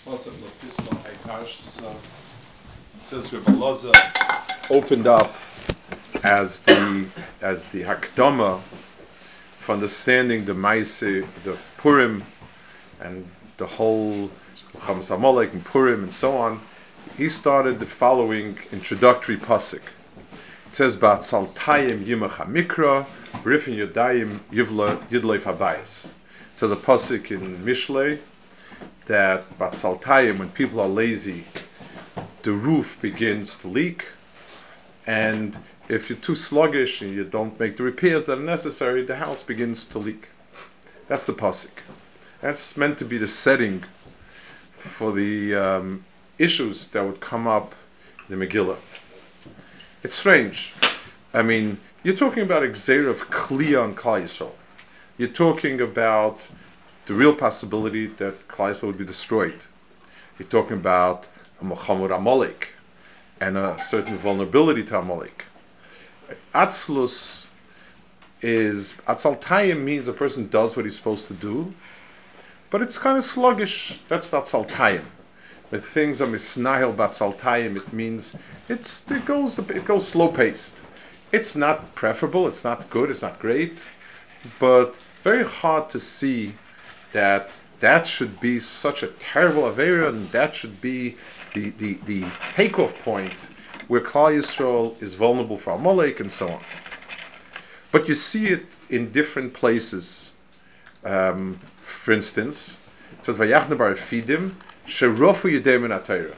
pasuk Lapisma Haikash. So it says Rebbe Loza opened up as the Hakdama for understanding the Maise, the Purim, and the whole Chamas Amalek and Purim and so on. He started the following introductory pasuk. It says, "Ba'atzaltayim yimach hamikra, b'rifin yodayim yidloif habayis." It says a pasuk in Mishlei that Ba'atzaltayim, when people are lazy, the roof begins to leak, and if you're too sluggish and you don't make the repairs that are necessary, the house begins to leak. That's the pasuk. That's meant to be the setting for the issues that would come up in the Megillah. It's strange. I mean, you're talking about Gzeira of Kliya on Klal Yisrael. You're talking about the real possibility that Klal Yisrael would be destroyed. You're talking about a Muhammad Amalek and a certain vulnerability to Amalek. Atzlus is, Atzaltayim means a person does what he's supposed to do, but it's kind of sluggish. That's Atzaltayim. When things are misnahil Batzaltayim, it means it goes slow paced. It's not preferable, it's not good, it's not great, but very hard to see that should be such a terrible avera, and that should be the takeoff point where Klal Yisrael is vulnerable for Amalek and so on. But you see it in different places. For instance, it says Vayachna bar Fidim sherofu yedei min HaTorah.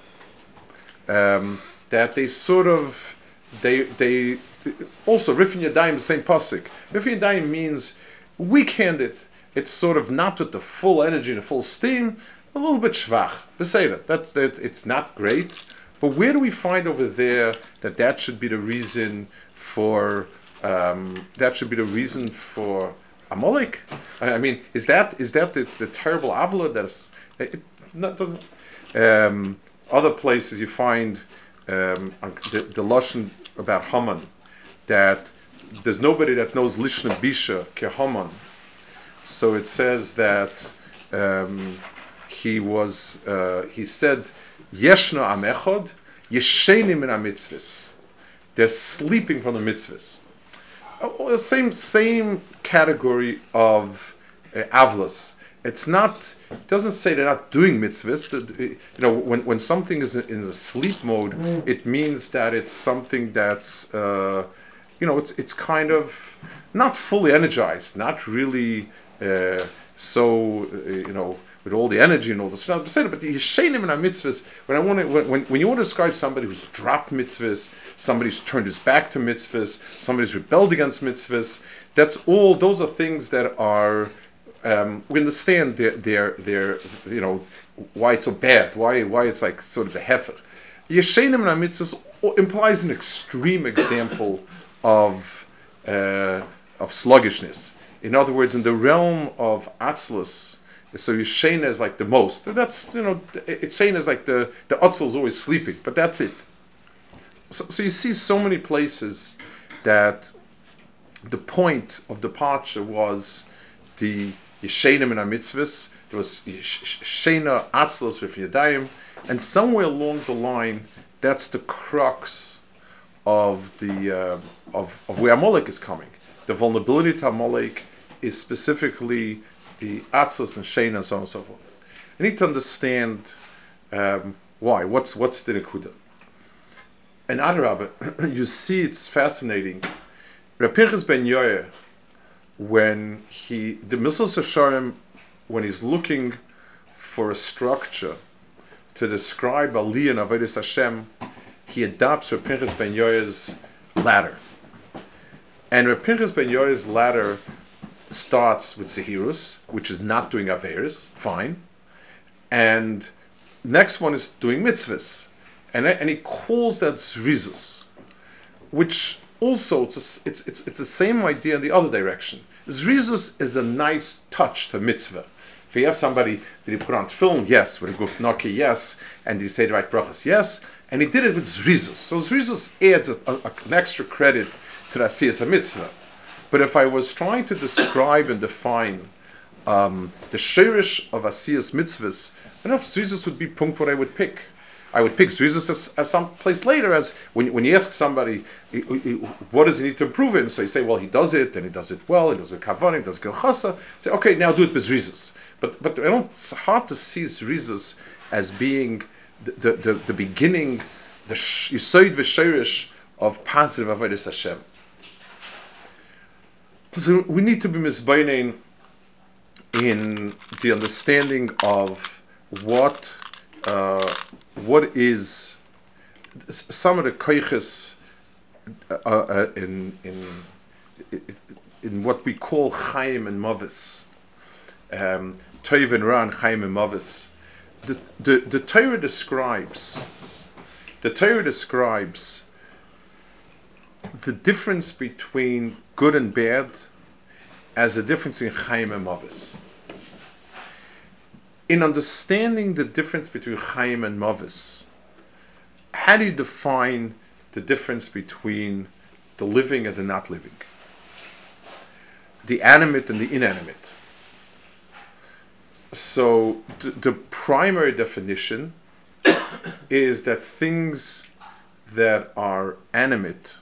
That they sort of they also Rifin Yadayim, the same pasuk. Rifin Yadayim means weak-handed. It's sort of not with the full energy, the full steam, a little bit shvach. Beseda. That's that. It's not great, but where do we find over there that should be the reason for Amalek? I mean, is that the terrible avla that is? It doesn't. Other places you find the lashon about Haman, that there's nobody that knows lishna bisha ke Haman. So it says that he said yeshna am echad yeshenim min mitzvahs. They're sleeping from the mitzvahs. Same category of avlas. It doesn't say they're not doing mitzvahs. When something is in the sleep mode, it means that it's something that's it's kind of not fully energized, not really with all the energy and all the stuff. But the yeshenim and mitzvahs. When you want to describe somebody who's dropped mitzvahs, somebody who's turned his back to mitzvahs, somebody who's rebelled against mitzvahs, those are things that are. We understand they're why it's so bad, why it's like sort of the heifer. Yeshenim and mitzvahs implies an extreme example of sluggishness. In other words, in the realm of Atzlus, so Yeshena is like the most. That's Yeshena is like the Atzl is always sleeping, but that's it. So you see so many places that the point of departure was the Yeshenim and mitzvahs. There was Yeshena Atzlus with Yadayim, and somewhere along the line, that's the crux of where Amalek is coming. The vulnerability to Amalek is specifically the Atzlus and Shena and so on and so forth. You need to understand why. What's the Nekuda? And Adarabah, you see, it's fascinating. Reb Pinchas ben Yoyer, when he's looking for a structure to describe Aliyah and Avodas Hashem, he adopts Reb Pinchas ben Yoyer's ladder. And Reb Pinchas ben Yoyer's ladder starts with Zehirus, which is not doing Averis, fine. And next one is doing mitzvahs. And he calls that Zrizus, which also, it's the same idea in the other direction. Zrizus is a nice touch to mitzvah. If you ask somebody, did he put on film? Yes. With a gufnaki? Yes. And did he say the right brachas? Yes. And he did it with Zrizus. So Zrizus adds an extra credit to the Asiyas HaMitzvah. But if I was trying to describe and define the shirish of Asiyas Mitzvahs, I don't know if Zrizus would be punkt what I would pick. I would pick Zrizus as some place later, as when you ask somebody, what does he need to improve in? So you say, well, he does it, and he does it well, he does it with Kavan, he does Gilchasa. Say, okay, now do it with Zrizus. But I don't, it's hard to see Zrizus as being the beginning, the Yisoid V'Sherish of positive Avodas Hashem. So we need to be misbeinin in the understanding of what is some of the koiches in what we call Chaim and Mavis, Toiv and Ra and Chaim and Mavis. The Torah describes the difference between good and bad as a difference in Chaim and Mavis. In understanding the difference between Chaim and Mavis, how do you define the difference between the living and the not living? The animate and the inanimate. So the primary definition is that things that are animate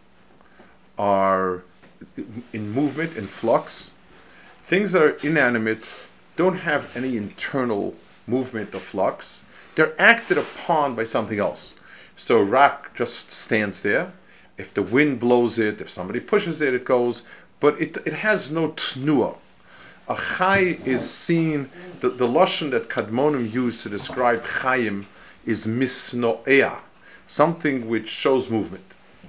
are in movement, in flux. Things that are inanimate don't have any internal movement or flux. They're acted upon by something else. So a rock just stands there. If the wind blows it, if somebody pushes it, it goes. But it has no tnua. A chai is seen, the lashon that Kadmonim used to describe chayim is misnoea, something which shows movement.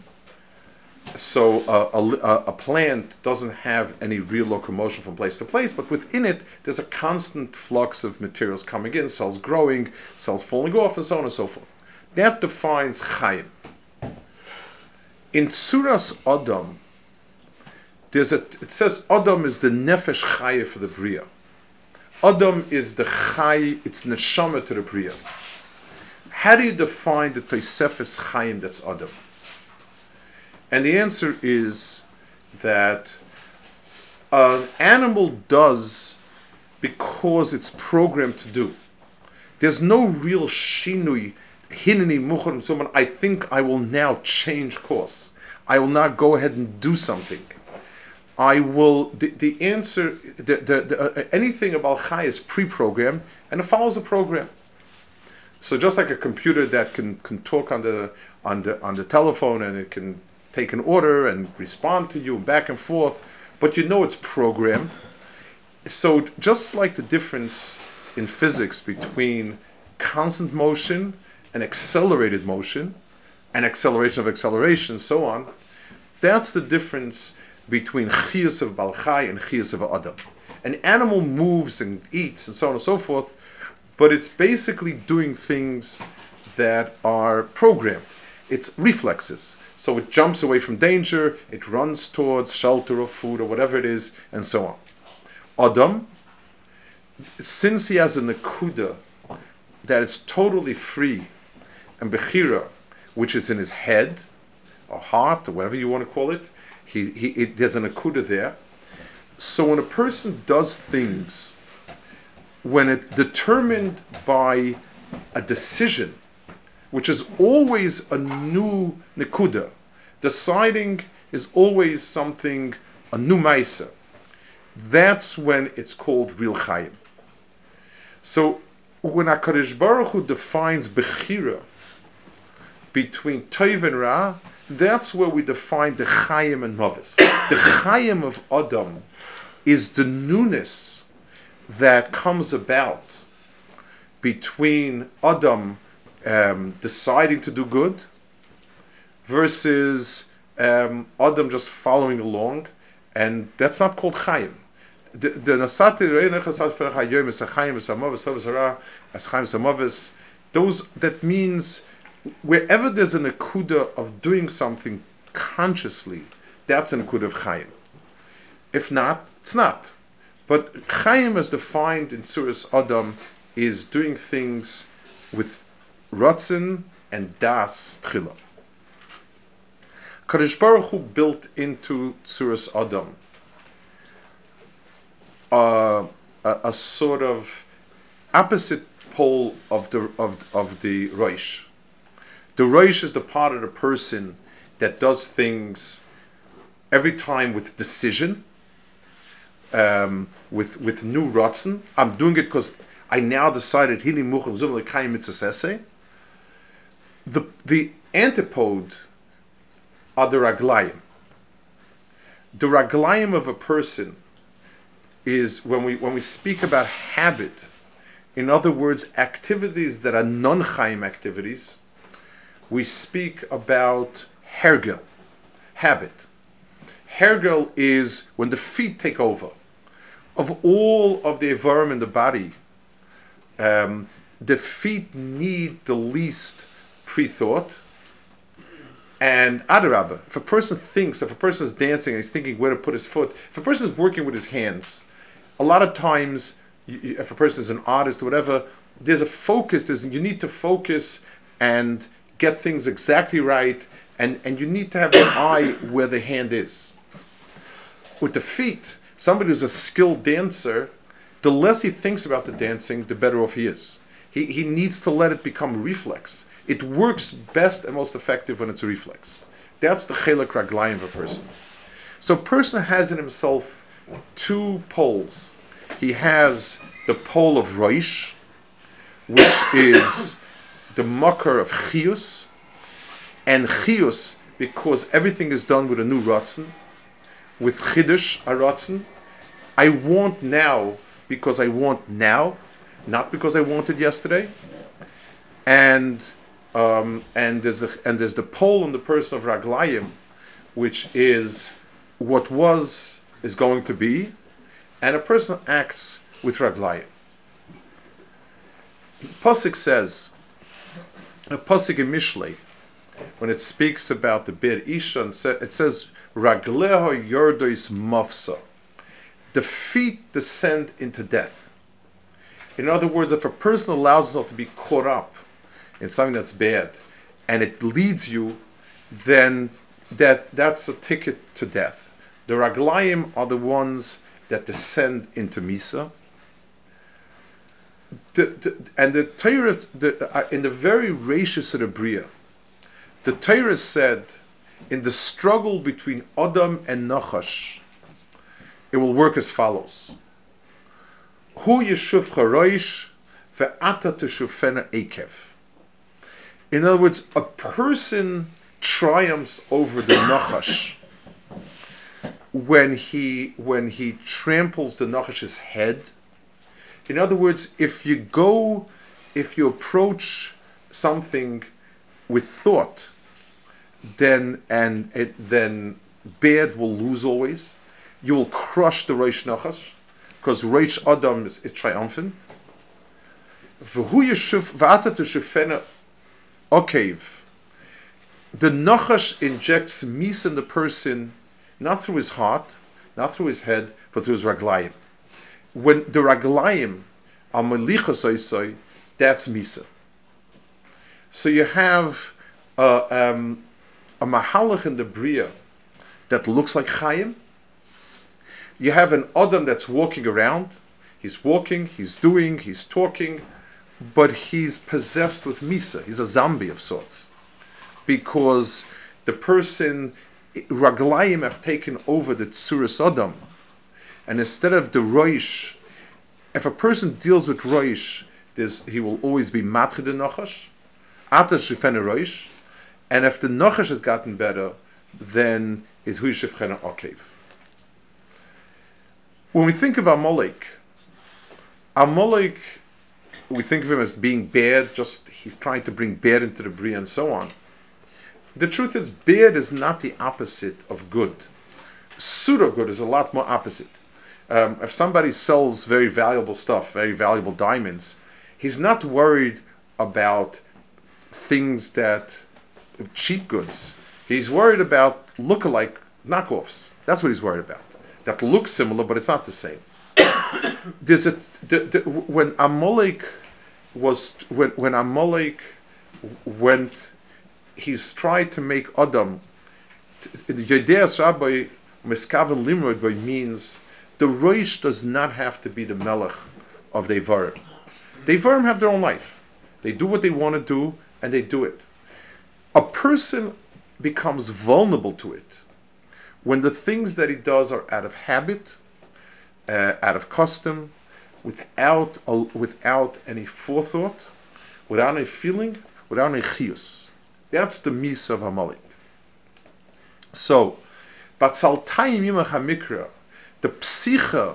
So a plant doesn't have any real locomotion from place to place, but within it, there's a constant flux of materials coming in, cells growing, cells falling off, and so on and so forth. That defines chayim. In Tzuras Adam, it says Adam is the nefesh chaya for the bria. Adam is the chay, it's neshama to the bria. How do you define the Tosefes Chaim that's Adam? And the answer is that an animal does because it's programmed to do. There's no real shinui, hineni muchon someone. I think I will now change course. I will not go ahead and do something. I will. The answer, anything about chai is pre-programmed and it follows a program. So just like a computer that can talk on the telephone and it can take an order and respond to you back and forth, but you know it's programmed. So just like the difference in physics between constant motion and accelerated motion, and acceleration of acceleration, and so on, that's the difference between chiyus of balchai and chiyus of adam. An animal moves and eats and so on and so forth, but it's basically doing things that are programmed. It's reflexes. So it jumps away from danger, it runs towards shelter or food or whatever it is, and so on. Adam, since he has a nakuda that is totally free, and bechira, which is in his head, or heart, or whatever you want to call it, there's a nakuda there. So when a person does things, when it's determined by a decision, which is always a new nekuda. Deciding is always something, a new maisa. That's when it's called real chayim. So when HaKadosh Baruch Hu defines bechira between toiv and ra, that's where we define the chayim and mavis. The chayim of Adam is the newness that comes about between Adam deciding to do good versus Adam just following along, and that's not called Chaim. The Nasati those, that means wherever there's an akuda of doing something consciously, that's an akuda of Chaim. If not, it's not. But Chaim, as defined in Tzuras Adam, is doing things with Ratzin and Das Tchila. Kadosh Baruch Hu built into Tzuras Adam a sort of opposite pole of the Rosh. The Rosh is the part of the person that does things every time with decision, with new rotzen. I'm doing it because I now decided hini muchel zum lekayim mitzvah. The antipode are the raglayim. The raglayim of a person is when we speak about habit. In other words, activities that are non-chaim activities. We speak about hergel, habit. Hergel is when the feet take over. Of all of the Ivarim in the body, the feet need the least pre-thought. And adarabba, if a person is dancing and he's thinking where to put his foot, if a person is working with his hands, a lot of times, if a person is an artist or whatever, there's a focus, you need to focus and get things exactly right, and you need to have an eye where the hand is. With the feet, somebody who's a skilled dancer, the less he thinks about the dancing, the better off he is. He needs to let it become reflex. It works best and most effective when it's a reflex. That's the chelek raglayim of a person. So a person has in himself two poles. He has the pole of Rosh, which is the makar of chiyus, and chiyus because everything is done with a new ratzon, with chidush a ratzon. I want now because I want now, not because I wanted yesterday. And there's the pole in the person of raglayim, which is what was is going to be, and a person acts with raglayim. Pasuk says, a pasuk in Mishlei, when it speaks about the Bir Isha, it says, Ragleho yordois mafsa. The feet descend into death. In other words, if a person allows himself to be caught up in something that's bad, and it leads you, then that's a ticket to death. The Raglayim are the ones that descend into Misa. And the Torah, in the very Reishis of the Bria, the Torah said, in the struggle between Adam and Nachash, it will work as follows. Hu yeshuv charoish ve'ata teshufena ekev. In other words, a person triumphs over the Nachash when he tramples the Nachash's head. In other words, if you approach something with thought, then bad will lose always. You will crush the Reish Nachash, because Reish Adam is triumphant. The Nachash injects mis in the person, not through his heart, not through his head, but through his raglayim. When the raglayim are melicha, that's misa. So you have a mahalach in the bria that looks like chayim. You have an adam that's walking around. He's walking, he's doing, he's talking, but he's possessed with misa. He's a zombie of sorts, because the person raglayim have taken over the tsuras adam, and instead of the roish, if a person deals with roish, he will always be matchid the nachash, atash shifena roish, and if the nachash has gotten better, then is hu shifena okev. When we think of Amalek, we think of him as being bad, just he's trying to bring bad into the bria and so on. The truth is, bad is not the opposite of good. Pseudo good is a lot more opposite. If somebody sells very valuable stuff, very valuable diamonds, he's not worried about things cheap goods. He's worried about look-alike knockoffs. That's what he's worried about. That look similar, but it's not the same. When Amalek went, he's tried to make Adam. Yedeas Rabbi Miskaven Limrod means the Roish does not have to be the Melech of the Ivarim. Devarim have their own life. They do what they want to do, and they do it. A person becomes vulnerable to it when the things that he does are out of habit, out of custom, without any forethought, without any feeling, without any chiyus. That's the mis of Amalek. So, Batzaltayim Yimach HaMikra, the psicha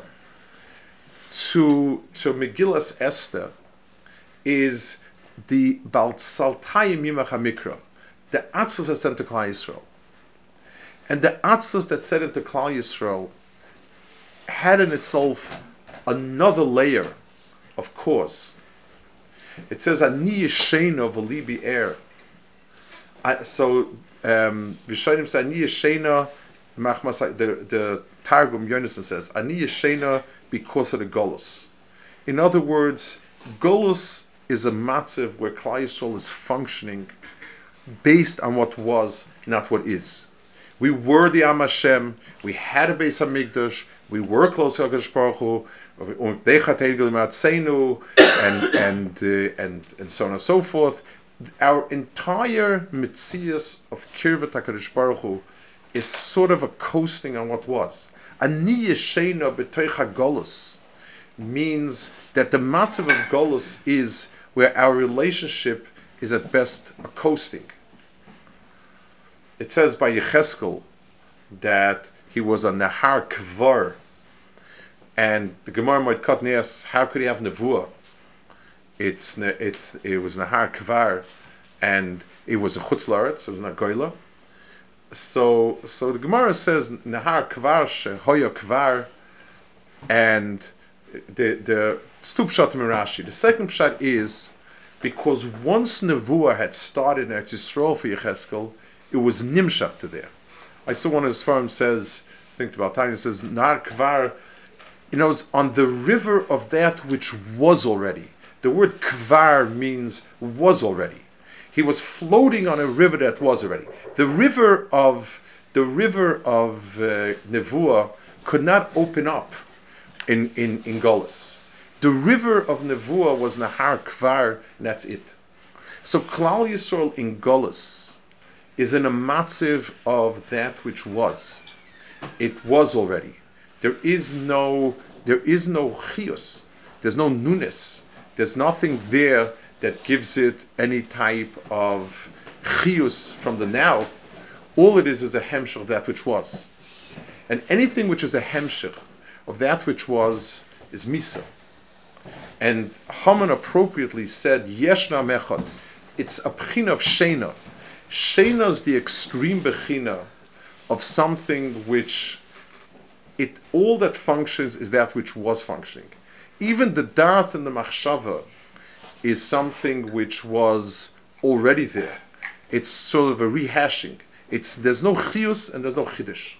to Megillas Esther is the Batzaltayim Yimach HaMikra, the atzos that sent to Klal Yisrael. And the atzos that sent into Klal Yisrael had in itself another layer of cause. It says, Ani Yeshena v'libi er. So, Vishonim say, Ani Yeshena, the Targum Yonason says, Ani Yeshena because of the Golus. In other words, Golus is a matziv where Klal Yisrael is functioning based on what was, not what is. We were the Am Hashem, we had a Beis HaMikdash, we were close to HaKadosh Baruch Hu, and so on and so forth. Our entire mitzias of Kirvat HaKadosh Baruch Hu is sort of a coasting on what was. Ani Yeshena b'toich HaGolus means that the matzav of Golus is where our relationship is at best a coasting. It says by Yecheskel that he was a Nahar Kvar, and the Gemara might cut and ask, how could he have Nevuah? It was Nahar Kvar, and it was a Chutz La'aretz, it was not Goyla. So the Gemara says Nahar Kvar Shehoya Kvar, and the Stup Pshat Mirashi. The second pshat is because once Nevuah had started in Eretz Yisrael for Yecheskel, it was nimshach to there. I saw one of his firms says, I think about time, it says Nar Kvar, it's on the river of that which was already. The word Kvar means was already. He was floating on a river that was already. The river of Nevuah could not open up in Golus. The river of Nevuah was Nahar Kvar, and that's it. So Klal Yisrael in Golus is in a matziv of that which was. It was already. There is no chiyus. There's no nunes. There's nothing there that gives it any type of chiyus from the now. All it is a hemshech of that which was. And anything which is a hemshech of that which was is misa. And Haman appropriately said, Yeshna mechad. It's a pchina of shena. Shena is the extreme bechina of something which all that functions is that which was functioning. Even the das and the machshava is something which was already there. It's sort of a rehashing. There's no chiyus and there's no chiddush.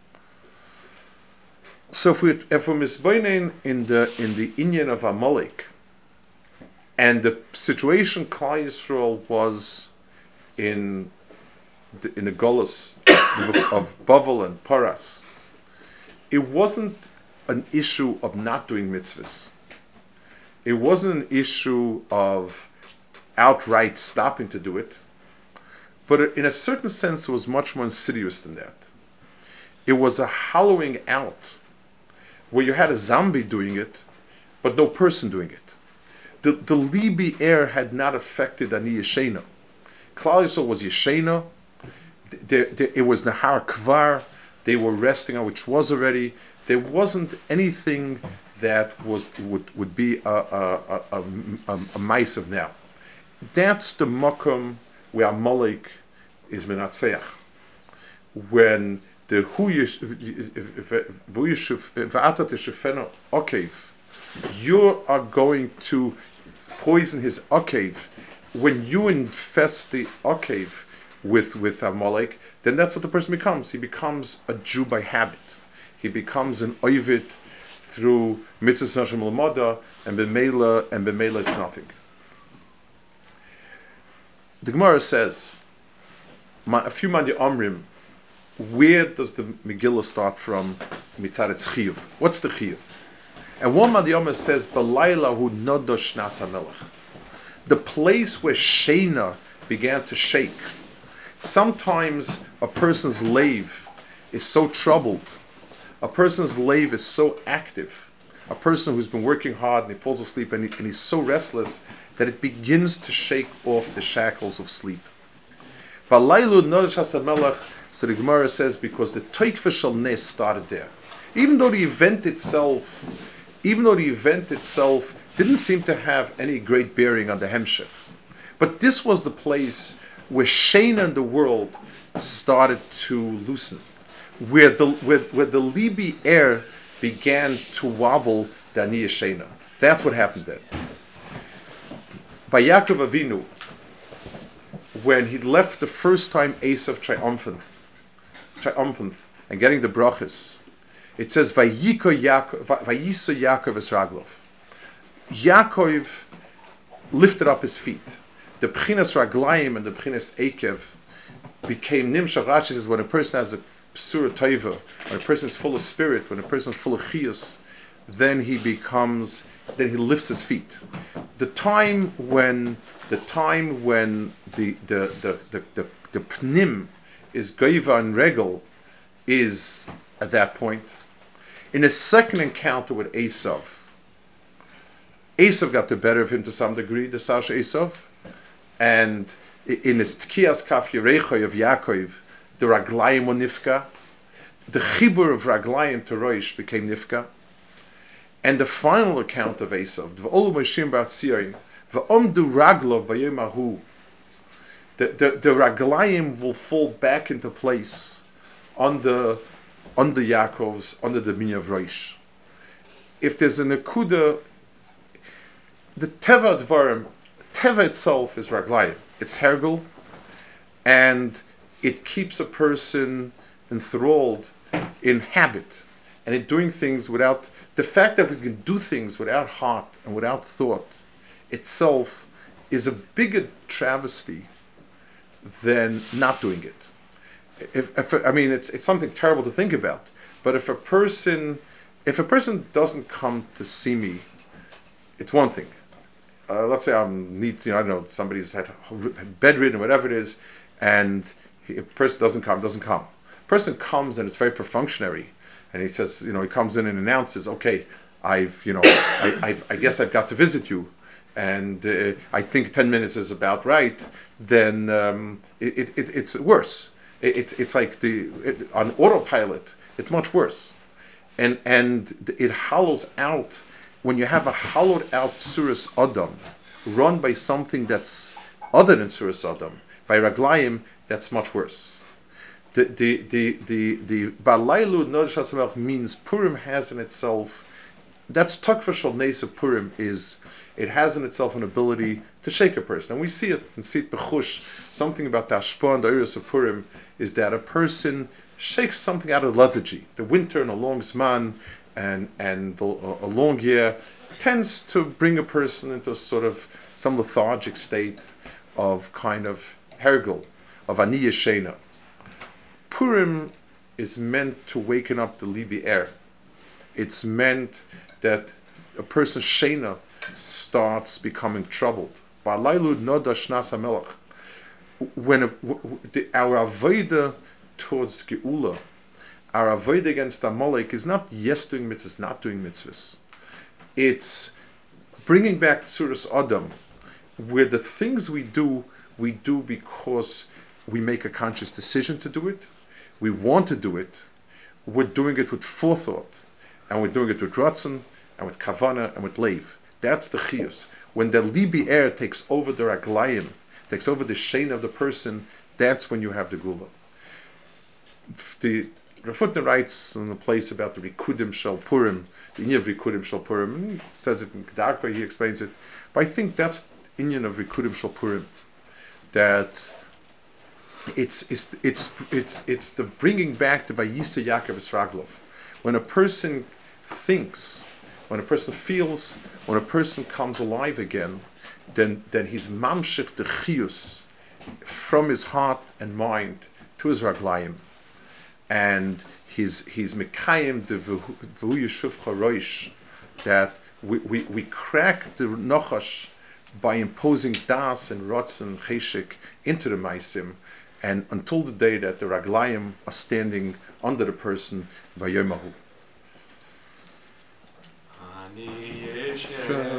So if we're misboinen in the inyan of Amalek, and the situation Klal Yisrael was in the Golus of Bavel and Paras, it wasn't an issue of not doing mitzvahs. It wasn't an issue of outright stopping to do it, but in a certain sense it was much more insidious than that. It was a hollowing out where you had a zombie doing it, but no person doing it. The Libi air had not affected Ani Yeshena. Klal Yisrael was Yeshena. It was Nahar Kvar. They were resting on which was already. There wasn't anything that would be a mice of now. That's the makom where Amalek is menatzeach. When the okev, you are going to poison his okev. When you infest the okev with Amalek, then that's what the person becomes. He becomes a Jew by habit. He becomes an oivit through mitzvah nashim l'moda, and b'meila it's nothing. The Gemara says, a few mandi omrim, where does the Megillah start from? Mitzad Chiyuv. What's the Chiyuv? And one Madhyama says, Balayla hu nodosh nasa melech. The place where Shena began to shake. Sometimes a person's lave is so troubled, a person's lave is so active, a person who's been working hard and he falls asleep and he's so restless that it begins to shake off the shackles of sleep. Balaylu nodosh nasa melech, so the Gemara says, because the Toikva Shel Nes started there. Even though the event itself didn't seem to have any great bearing on the Hemshech, but this was the place where Shena in the world started to loosen, where the Libi air began to wobble the Aniyah Shena. That's what happened then. By Yaakov Avinu, when he left the first time Esav triumphant, and getting the brachas, it says, Vayiso Yaakov es Raglov. Yaakov lifted up his feet. The B'chinas Raglayim and the B'chinas Ekev became Nimshach. Rashi says, when a person has a Psura Taiva, when a person is full of spirit, when a person is full of Chiyus, then he lifts his feet. The time when the Pnim is Gaiva and Regel is at that point. In a second encounter with Esav got the better of him to some degree, the Sasha Esav, and in his Tkiyas Kaf Yerechoy of Yaakov, the Raglayim were Nifka, the Chibur of Raglayim to Roish became Nifka, and the final account of Esav, V'olu Moshim Bar Tzion, V'omdu Raglov B'yom Ahu, the Raglayim will fall back into place under Yaakov's, under the Minya of Roish. If there's a Nekuda, the Teva Dvarim, Teva itself is Raglayim. It's Hergel, and it keeps a person enthralled in habit and in doing things without, the fact that we can do things without heart and without thought itself is a bigger travesty than not doing it. It's something terrible to think about, but if a person doesn't come to see me, it's one thing. Let's say I don't know, somebody's had bedridden, whatever it is, and a person doesn't come. A person comes and it's very perfunctory, and he says, he comes in and announces, okay, I guess I've got to visit you, and I think 10 minutes is about right. Then it's worse. It's like on autopilot. It's much worse, and it hollows out. When you have a hollowed out Suras Adam run by something that's other than Suras Adam, by Raglayim, that's much worse. The Balaylu Nodosh nasa melech means Purim has in itself, that's Takva Shel Nes of Purim, is it has in itself an ability to shake a person. And we see it Bechush, something about the Ashpah and the Eiros of Purim is that a person shakes something out of lethargy. The winter and a long Zman, and a long year tends to bring a person into sort of some lethargic state of kind of hergel, of aniyah shena. Purim is meant to waken up the libi air. It's meant that a person's shena starts becoming troubled. Ba'alaylu nodosh nasa melech. When our avodah towards geula, our avoid against Amalek is not yes doing mitzvahs, not doing mitzvahs. It's bringing back Tzuras Adam, where the things we do because we make a conscious decision to do it, we want to do it, we're doing it with forethought, and we're doing it with Ratzon, and with Kavana, and with Leiv. That's the Chiyus. When the Libi air takes over the Raglayim, takes over the Shein of the person, that's when you have the Gula. The Rafutna writes in the place about the Rikudim Shel Purim, the Inyan of Rikudim Shel Purim, and he says it in Kedarka, he explains it, but I think that's the Inyan of Rikudim Shel Purim, that it's the bringing back the Vayisa Yaakov es Raglov. When a person thinks, when a person feels, when a person comes alive again, then he's mamshich the chiyus from his heart and mind to his raglayim, and he's mekayim the v'hu yeshuvcha roish, that we crack the Nochash by imposing Das and Rotz and Cheshik into the Maisim, and until the day that the Raglayim are standing under the person by Yomahu.